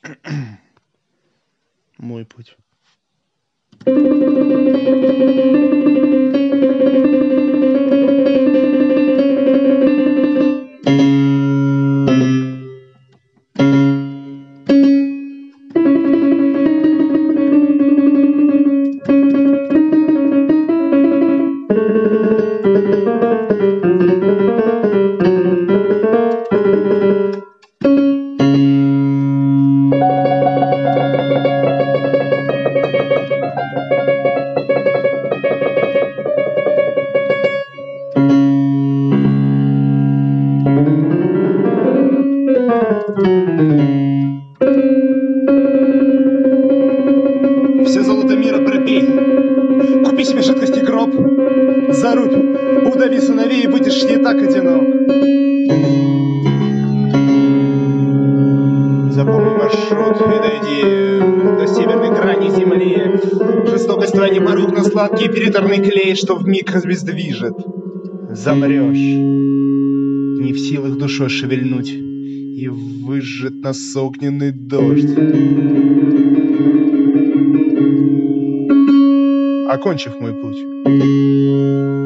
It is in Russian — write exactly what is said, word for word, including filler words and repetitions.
Мой путь. Все золото мира пропей, купи себе жидкости гроб, зарубь, удави сыновей и будешь не так одинок. Запомни маршрут и дойди до северной грани земли. Жестокость твоя не порог, но сладкий переторный клей, что вмиг обездвижет. Замрешь, не в силах душой шевельнуть, и выжжет нас огненный дождь. Окончив мой путь,